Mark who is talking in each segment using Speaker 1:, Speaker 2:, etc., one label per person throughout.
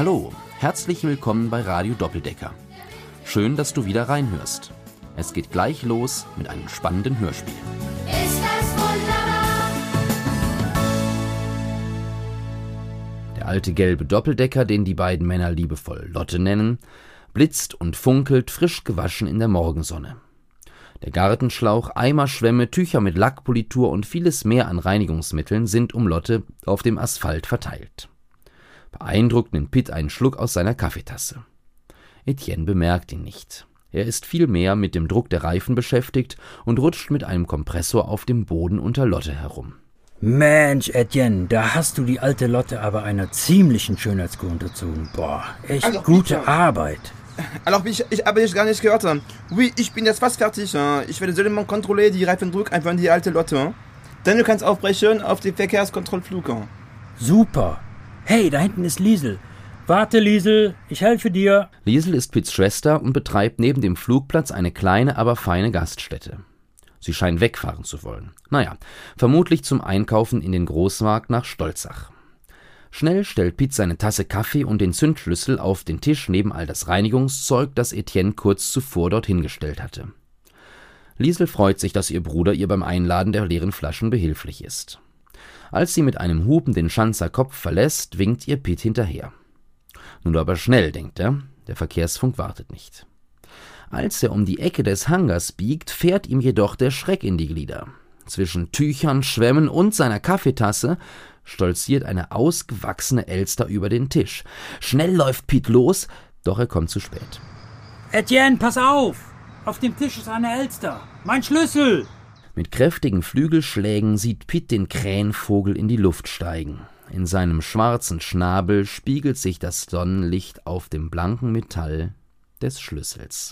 Speaker 1: Hallo, herzlich willkommen bei Radio Doppeldecker. Schön, dass du wieder reinhörst. Es geht gleich los mit einem spannenden Hörspiel.
Speaker 2: Ist das wunderbar?
Speaker 1: Der alte gelbe Doppeldecker, den die beiden Männer liebevoll Lotte nennen, blitzt und funkelt frisch gewaschen in der Morgensonne. Der Gartenschlauch, Eimer, Schwämme, Tücher mit Lackpolitur und vieles mehr an Reinigungsmitteln sind um Lotte auf dem Asphalt verteilt. Beeindruckt nimmt Pitt einen Schluck aus seiner Kaffeetasse. Etienne bemerkt ihn nicht. Er ist vielmehr mit dem Druck der Reifen beschäftigt und rutscht mit einem Kompressor auf dem Boden unter Lotte herum.
Speaker 3: Mensch, Etienne, da hast du die alte Lotte aber einer ziemlichen Schönheitskur unterzogen. Boah, echt
Speaker 4: Also,
Speaker 3: gute Arbeit.
Speaker 4: Alors, ich habe dich gar nicht gehört. Oui, ich bin jetzt fast fertig. Ich werde seulement kontrollieren die Reifendruck einfach in die alte Lotte. Dann du kannst aufbrechen auf den Verkehrskontrollflug.
Speaker 3: Super. Hey, da hinten ist Liesel. Warte, Liesel, ich helfe dir.
Speaker 1: Liesel ist Pitts Schwester und betreibt neben dem Flugplatz eine kleine, aber feine Gaststätte. Sie scheint wegfahren zu wollen. Naja, vermutlich zum Einkaufen in den Großmarkt nach Stolzach. Schnell stellt Pitt seine Tasse Kaffee und den Zündschlüssel auf den Tisch neben all das Reinigungszeug, das Etienne kurz zuvor dorthin gestellt hatte. Liesel freut sich, dass ihr Bruder ihr beim Einladen der leeren Flaschen behilflich ist. Als sie mit einem Hupen den Schanzer Kopf verlässt, winkt ihr Pitt hinterher. Nun aber schnell, denkt er, der Verkehrsfunk wartet nicht. Als er um die Ecke des Hangars biegt, fährt ihm jedoch der Schreck in die Glieder. Zwischen Tüchern, Schwämmen und seiner Kaffeetasse stolziert eine ausgewachsene Elster über den Tisch. Schnell läuft Pitt los, doch er kommt zu spät.
Speaker 3: Etienne, pass auf! Auf dem Tisch ist eine Elster. Mein Schlüssel!
Speaker 1: Mit kräftigen Flügelschlägen sieht Pitt den Krähenvogel in die Luft steigen. In seinem schwarzen Schnabel spiegelt sich das Sonnenlicht auf dem blanken Metall des Schlüssels.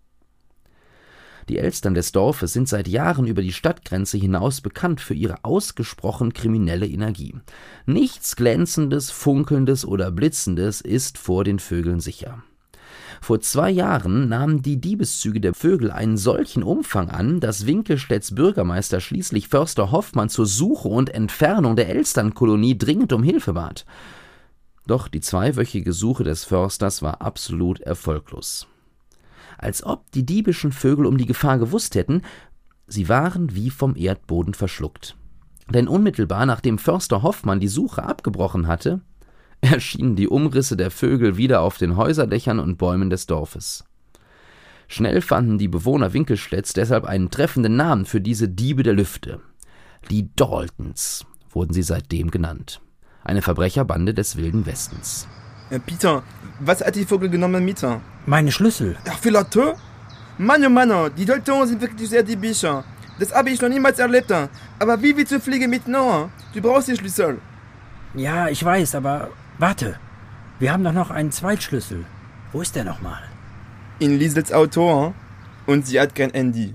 Speaker 1: Die Elstern des Dorfes sind seit Jahren über die Stadtgrenze hinaus bekannt für ihre ausgesprochen kriminelle Energie. Nichts Glänzendes, Funkelndes oder Blitzendes ist vor den Vögeln sicher. Vor 2 Jahren nahmen die Diebeszüge der Vögel einen solchen Umfang an, dass Winkelstedts Bürgermeister schließlich Förster Hoffmann zur Suche und Entfernung der Elsternkolonie dringend um Hilfe bat. Doch die 2-wöchige Suche des Försters war absolut erfolglos. Als ob die diebischen Vögel um die Gefahr gewusst hätten, sie waren wie vom Erdboden verschluckt. Denn unmittelbar nachdem Förster Hoffmann die Suche abgebrochen hatte, erschienen die Umrisse der Vögel wieder auf den Häuserdächern und Bäumen des Dorfes. Schnell fanden die Bewohner Winkelstedts deshalb einen treffenden Namen für diese Diebe der Lüfte. Die Daltons wurden sie seitdem genannt. Eine Verbrecherbande des Wilden Westens.
Speaker 4: Peter, was hat die Vogel genommen mit?
Speaker 3: Meine Schlüssel.
Speaker 4: Ach, für Lotte? Mann, oh Mann, die Daltons sind wirklich sehr diebisch. Das habe ich noch niemals erlebt. Aber wie willst du fliegen mit Noah? Du brauchst den Schlüssel.
Speaker 3: Ja, ich weiß, aber warte. Wir haben doch noch einen Zweitschlüssel. Wo ist der nochmal?
Speaker 4: In Liesels Auto, und sie hat kein Handy.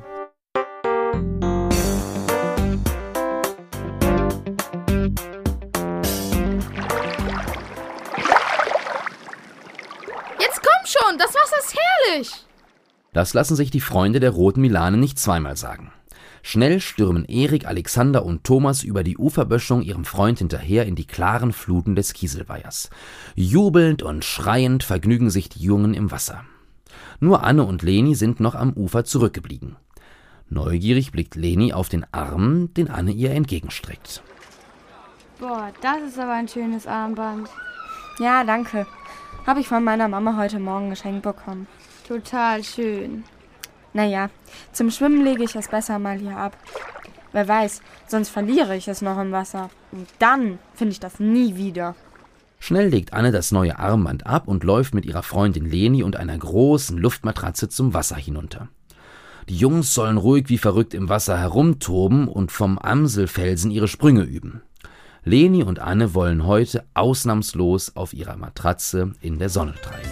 Speaker 2: Jetzt komm schon, das Wasser ist herrlich.
Speaker 1: Das lassen sich die Freunde der Roten Milane nicht zweimal sagen. Schnell stürmen Erik, Alexander und Thomas über die Uferböschung ihrem Freund hinterher in die klaren Fluten des Kieselweihers. Jubelnd und schreiend vergnügen sich die Jungen im Wasser. Nur Anne und Leni sind noch am Ufer zurückgeblieben. Neugierig blickt Leni auf den Arm, den Anne ihr entgegenstreckt.
Speaker 5: Boah, das ist aber ein schönes Armband. Ja, danke. Habe ich von meiner Mama heute Morgen geschenkt bekommen. Total schön. Naja, zum Schwimmen lege ich es besser mal hier ab. Wer weiß, sonst verliere ich es noch im Wasser. Und dann finde ich das nie wieder.
Speaker 1: Schnell legt Anne das neue Armband ab und läuft mit ihrer Freundin Leni und einer großen Luftmatratze zum Wasser hinunter. Die Jungs sollen ruhig wie verrückt im Wasser herumtoben und vom Amselfelsen ihre Sprünge üben. Leni und Anne wollen heute ausnahmslos auf ihrer Matratze in der Sonne treiben.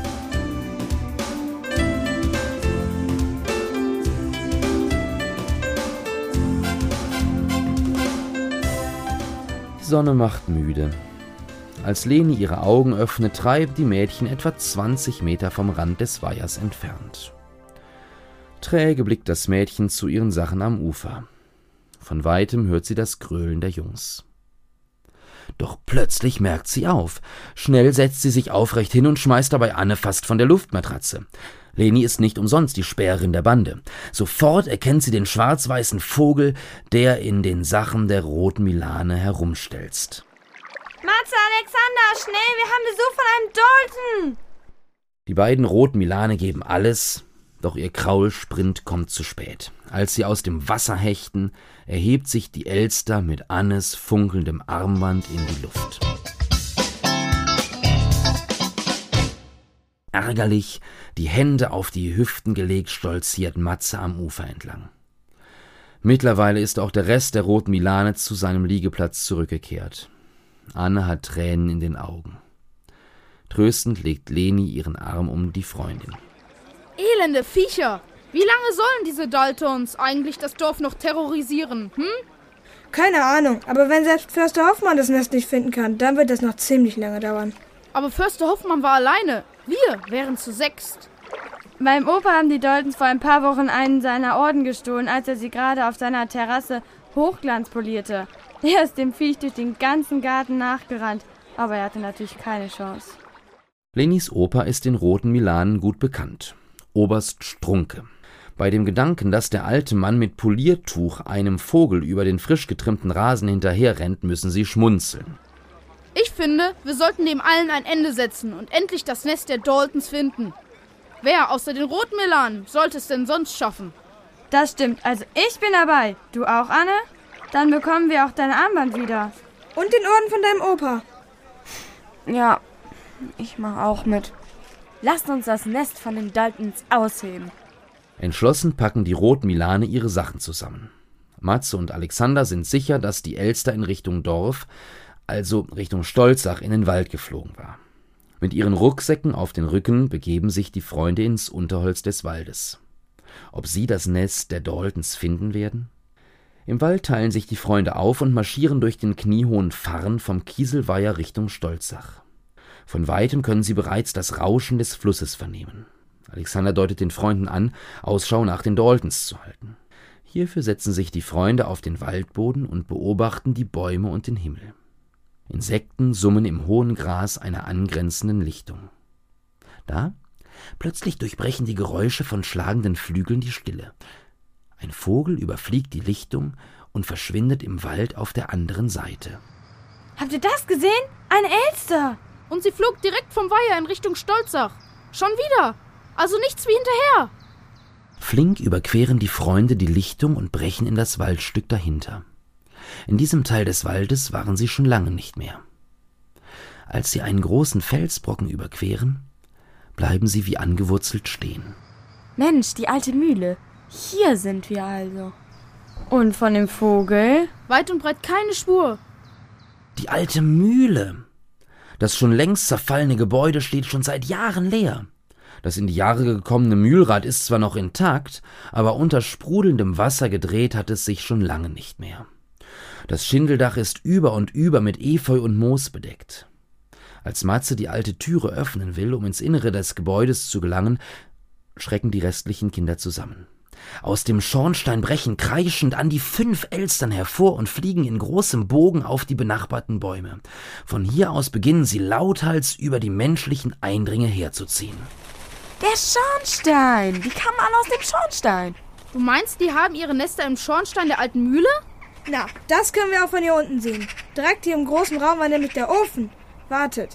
Speaker 1: Die Sonne macht müde. Als Leni ihre Augen öffnet, treiben die Mädchen etwa 20 Meter vom Rand des Weihers entfernt. Träge blickt das Mädchen zu ihren Sachen am Ufer. Von weitem hört sie das Gröhlen der Jungs. Doch plötzlich merkt sie auf. Schnell setzt sie sich aufrecht hin und schmeißt dabei Anne fast von der Luftmatratze. Leni ist nicht umsonst die Späherin der Bande. Sofort erkennt sie den schwarz-weißen Vogel, der in den Sachen der roten Milane herumstelzt.
Speaker 5: Matze, Alexander, schnell, wir haben Besuch von einem Dalton!
Speaker 1: Die beiden roten Milane geben alles, doch ihr Kraulsprint kommt zu spät. Als sie aus dem Wasser hechten, erhebt sich die Elster mit Annes funkelndem Armband in die Luft. Ärgerlich, die Hände auf die Hüften gelegt, stolziert Matze am Ufer entlang. Mittlerweile ist auch der Rest der roten Milane zu seinem Liegeplatz zurückgekehrt. Anne hat Tränen in den Augen. Tröstend legt Leni ihren Arm um die Freundin.
Speaker 2: Elende Viecher! Wie lange sollen diese Daltons eigentlich das Dorf noch terrorisieren,
Speaker 6: Keine Ahnung, aber wenn selbst Förster Hoffmann das Nest nicht finden kann, dann wird das noch ziemlich lange dauern.
Speaker 2: Aber Förster Hoffmann war alleine. Wir wären zu 6.
Speaker 5: Beim Opa haben die Daltons vor ein paar Wochen einen seiner Orden gestohlen, als er sie gerade auf seiner Terrasse Hochglanz polierte. Er ist dem Viech durch den ganzen Garten nachgerannt, aber er hatte natürlich keine Chance.
Speaker 1: Lenis Opa ist den roten Milanen gut bekannt. Oberst Strunke. Bei dem Gedanken, dass der alte Mann mit Poliertuch einem Vogel über den frisch getrimmten Rasen hinterherrennt, müssen sie schmunzeln.
Speaker 2: Ich finde, wir sollten dem allen ein Ende setzen und endlich das Nest der Daltons finden. Wer außer den roten Milanen sollte es denn sonst schaffen?
Speaker 5: Das stimmt, also ich bin dabei. Du auch, Anne? Dann bekommen wir auch dein Armband wieder.
Speaker 6: Und den Orden von deinem Opa.
Speaker 5: Ja, ich mach auch mit. Lasst uns das Nest von den Daltons ausheben.
Speaker 1: Entschlossen packen die roten Milane ihre Sachen zusammen. Matze und Alexander sind sicher, dass die Elster in Richtung Dorf, also Richtung Stolzach, in den Wald geflogen war. Mit ihren Rucksäcken auf den Rücken begeben sich die Freunde ins Unterholz des Waldes. Ob sie das Nest der Daltons finden werden? Im Wald teilen sich die Freunde auf und marschieren durch den kniehohen Farn vom Kieselweiher Richtung Stolzach. Von weitem können sie bereits das Rauschen des Flusses vernehmen. Alexander deutet den Freunden an, Ausschau nach den Daltons zu halten. Hierfür setzen sich die Freunde auf den Waldboden und beobachten die Bäume und den Himmel. Insekten summen im hohen Gras einer angrenzenden Lichtung. Da, plötzlich durchbrechen die Geräusche von schlagenden Flügeln die Stille. Ein Vogel überfliegt die Lichtung und verschwindet im Wald auf der anderen Seite.
Speaker 5: Habt ihr das gesehen? Eine Elster!
Speaker 2: Und sie flog direkt vom Weiher in Richtung Stolzach. Schon wieder! Also nichts wie hinterher!
Speaker 1: Flink überqueren die Freunde die Lichtung und brechen in das Waldstück dahinter. In diesem Teil des Waldes waren sie schon lange nicht mehr. Als sie einen großen Felsbrocken überqueren, bleiben sie wie angewurzelt stehen.
Speaker 5: Mensch, die alte Mühle. Hier sind wir also. Und von dem Vogel?
Speaker 2: Weit und breit keine Spur.
Speaker 1: Die alte Mühle. Das schon längst zerfallene Gebäude steht schon seit Jahren leer. Das in die Jahre gekommene Mühlrad ist zwar noch intakt, aber unter sprudelndem Wasser gedreht hat es sich schon lange nicht mehr. Das Schindeldach ist über und über mit Efeu und Moos bedeckt. Als Matze die alte Türe öffnen will, um ins Innere des Gebäudes zu gelangen, schrecken die restlichen Kinder zusammen. Aus dem Schornstein brechen kreischend an die 5 Elstern hervor und fliegen in großem Bogen auf die benachbarten Bäume. Von hier aus beginnen sie lauthals über die menschlichen Eindringe herzuziehen.
Speaker 5: Der Schornstein! Die kamen alle aus dem Schornstein.
Speaker 2: Du meinst, die haben ihre Nester im Schornstein der alten Mühle?
Speaker 6: Na, das können wir auch von hier unten sehen. Direkt hier im großen Raum war nämlich der Ofen. Wartet.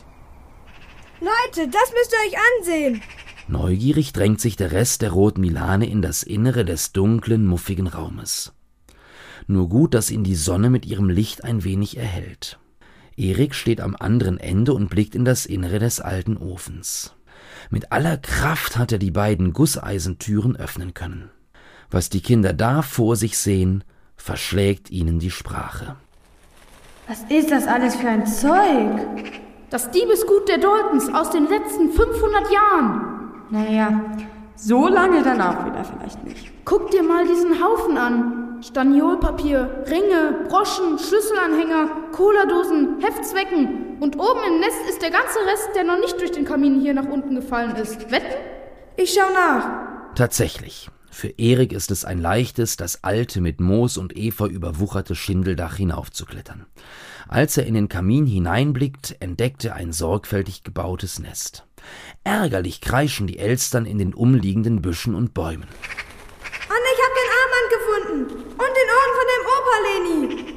Speaker 6: Leute, das müsst ihr euch ansehen.
Speaker 1: Neugierig drängt sich der Rest der roten Milane in das Innere des dunklen, muffigen Raumes. Nur gut, dass ihn die Sonne mit ihrem Licht ein wenig erhellt. Erik steht am anderen Ende und blickt in das Innere des alten Ofens. Mit aller Kraft hat er die beiden Gusseisentüren öffnen können. Was die Kinder da vor sich sehen, verschlägt ihnen die Sprache.
Speaker 5: Was ist das alles für ein Zeug?
Speaker 2: Das Diebesgut der Daltons aus den letzten 500 Jahren.
Speaker 5: Naja, so lange dann auch wieder vielleicht nicht.
Speaker 2: Guck dir mal diesen Haufen an. Staniolpapier, Ringe, Broschen, Schlüsselanhänger, Cola-Dosen, Heftzwecken. Und oben im Nest ist der ganze Rest, der noch nicht durch den Kamin hier nach unten gefallen ist. Wetten?
Speaker 6: Ich schau nach.
Speaker 1: Tatsächlich. Für Erik ist es ein leichtes, das alte, mit Moos und Efeu überwucherte Schindeldach hinaufzuklettern. Als er in den Kamin hineinblickt, entdeckt er ein sorgfältig gebautes Nest. Ärgerlich kreischen die Elstern in den umliegenden Büschen und Bäumen.
Speaker 6: Anne, ich hab den Armband gefunden. Und den Orden von dem Opa, Leni.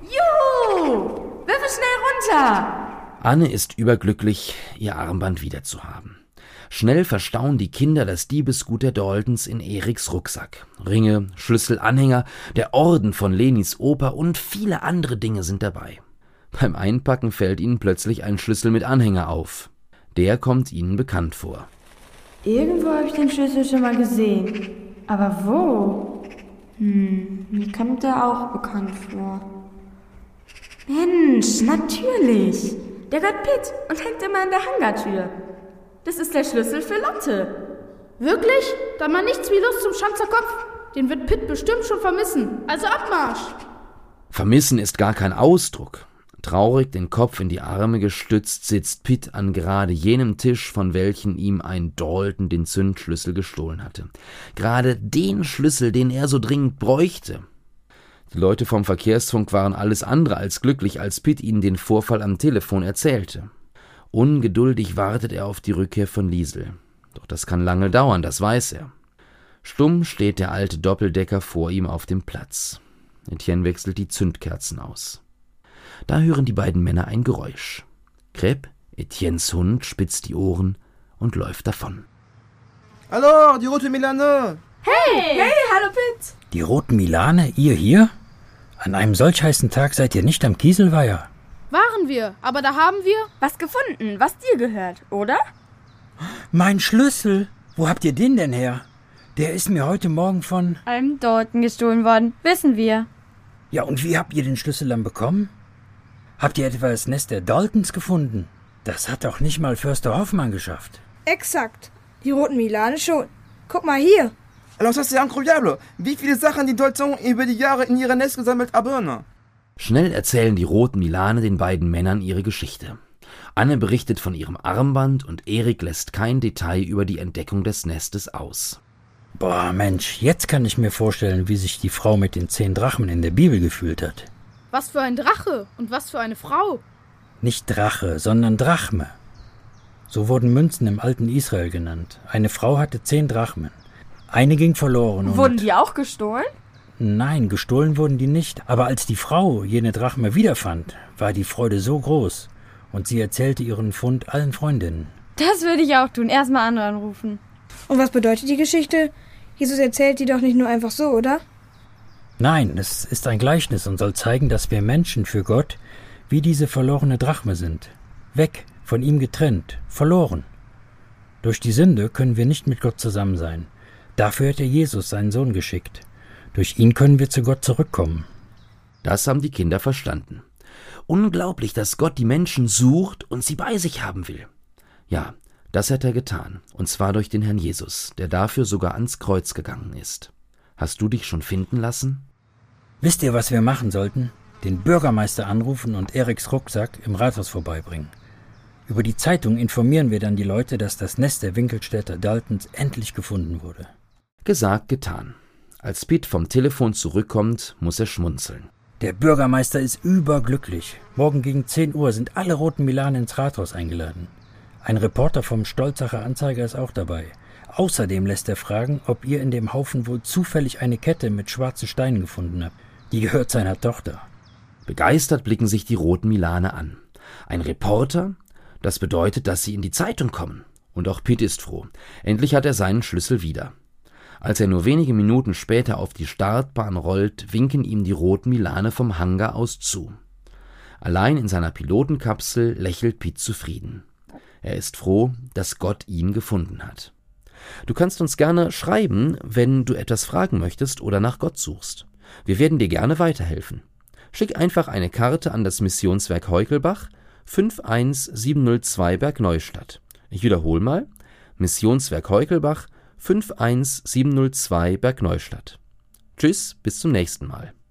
Speaker 5: Juhu! Wirf es schnell runter!
Speaker 1: Anne ist überglücklich, ihr Armband wiederzuhaben. Schnell verstauen die Kinder das Diebesgut der Daltons in Eriks Rucksack. Ringe, Schlüssel, Anhänger, der Orden von Lenis Opa und viele andere Dinge sind dabei. Beim Einpacken fällt ihnen plötzlich ein Schlüssel mit Anhänger auf. Der kommt ihnen bekannt vor.
Speaker 5: Irgendwo habe ich den Schlüssel schon mal gesehen. Aber wo? Mir kommt der auch bekannt vor. Mensch, natürlich. Der gehört Pitt und hängt immer an der Hangartür. Das ist der Schlüssel für Lotte.
Speaker 2: Wirklich? Dann mal nichts wie Lust zum Schanzer Kopf. Den wird Pitt bestimmt schon vermissen. Also Abmarsch!
Speaker 1: Vermissen ist gar kein Ausdruck. Traurig den Kopf in die Arme gestützt, sitzt Pitt an gerade jenem Tisch, von welchem ihm ein Dalton den Zündschlüssel gestohlen hatte. Gerade den Schlüssel, den er so dringend bräuchte. Die Leute vom Verkehrsfunk waren alles andere als glücklich, als Pitt ihnen den Vorfall am Telefon erzählte. Ungeduldig wartet er auf die Rückkehr von Liesel. Doch das kann lange dauern, das weiß er. Stumm steht der alte Doppeldecker vor ihm auf dem Platz. Etienne wechselt die Zündkerzen aus. Da hören die beiden Männer ein Geräusch. Crêpe, Etiennes Hund, spitzt die Ohren und läuft davon.
Speaker 4: Alors, die rote Milane!
Speaker 5: Hey, hallo Pitt.
Speaker 3: Die roten Milane, ihr hier? An einem solch heißen Tag seid ihr nicht am Kieselweiher?
Speaker 2: Waren wir, aber da haben wir...
Speaker 5: Was gefunden, was dir gehört, oder?
Speaker 3: Mein Schlüssel! Wo habt ihr den denn her? Der ist mir heute Morgen von...
Speaker 5: Einem Dalton gestohlen worden, wissen wir.
Speaker 3: Ja, und wie habt ihr den Schlüssel dann bekommen? Habt ihr etwa das Nest der Daltons gefunden? Das hat doch nicht mal Förster Hoffmann geschafft.
Speaker 6: Exakt. Die roten Milane schon. Guck mal hier.
Speaker 4: Alors ça c'est incroyable. Wie viele Sachen die Daltons über die Jahre in ihre Nest gesammelt haben.
Speaker 1: Schnell erzählen die roten Milane den beiden Männern ihre Geschichte. Anne berichtet von ihrem Armband und Erik lässt kein Detail über die Entdeckung des Nestes aus.
Speaker 3: Boah, Mensch, jetzt kann ich mir vorstellen, wie sich die Frau mit den 10 Drachmen in der Bibel gefühlt hat.
Speaker 2: Was für ein Drache und was für eine Frau.
Speaker 3: Nicht Drache, sondern Drachme. So wurden Münzen im alten Israel genannt. Eine Frau hatte 10 Drachmen. Eine ging verloren und...
Speaker 5: Wurden die auch gestohlen?
Speaker 3: Nein, gestohlen wurden die nicht. Aber als die Frau jene Drachme wiederfand, war die Freude so groß. Und sie erzählte ihren Fund allen Freundinnen.
Speaker 5: Das würde ich auch tun. Erstmal andere anrufen.
Speaker 6: Und was bedeutet die Geschichte? Jesus erzählt die doch nicht nur einfach so, oder?
Speaker 3: Nein, es ist ein Gleichnis und soll zeigen, dass wir Menschen für Gott wie diese verlorene Drachme sind. Weg, von ihm getrennt, verloren. Durch die Sünde können wir nicht mit Gott zusammen sein. Dafür hat er Jesus, seinen Sohn, geschickt. Durch ihn können wir zu Gott zurückkommen.
Speaker 1: Das haben die Kinder verstanden. Unglaublich, dass Gott die Menschen sucht und sie bei sich haben will. Ja, das hat er getan, und zwar durch den Herrn Jesus, der dafür sogar ans Kreuz gegangen ist. Hast du dich schon finden lassen?
Speaker 3: Wisst ihr, was wir machen sollten? Den Bürgermeister anrufen und Eriks Rucksack im Rathaus vorbeibringen. Über die Zeitung informieren wir dann die Leute, dass das Nest der Winkelstädter Daltons endlich gefunden wurde.
Speaker 1: Gesagt, getan. Als Pitt vom Telefon zurückkommt, muss er schmunzeln.
Speaker 3: Der Bürgermeister ist überglücklich. Morgen gegen 10 Uhr sind alle roten Milane ins Rathaus eingeladen. Ein Reporter vom Stolzacher Anzeiger ist auch dabei. Außerdem lässt er fragen, ob ihr in dem Haufen wohl zufällig eine Kette mit schwarzen Steinen gefunden habt. Die gehört seiner Tochter.
Speaker 1: Begeistert blicken sich die roten Milane an. Ein Reporter? Das bedeutet, dass sie in die Zeitung kommen. Und auch Pitt ist froh. Endlich hat er seinen Schlüssel wieder. Als er nur wenige Minuten später auf die Startbahn rollt, winken ihm die roten Milane vom Hangar aus zu. Allein in seiner Pilotenkapsel lächelt Pitt zufrieden. Er ist froh, dass Gott ihn gefunden hat. Du kannst uns gerne schreiben, wenn du etwas fragen möchtest oder nach Gott suchst. Wir werden dir gerne weiterhelfen. Schick einfach eine Karte an das Missionswerk Heukelbach, 51702 Bergneustadt. Ich wiederhole mal, Missionswerk Heukelbach, 51702 Bergneustadt. Tschüss, bis zum nächsten Mal.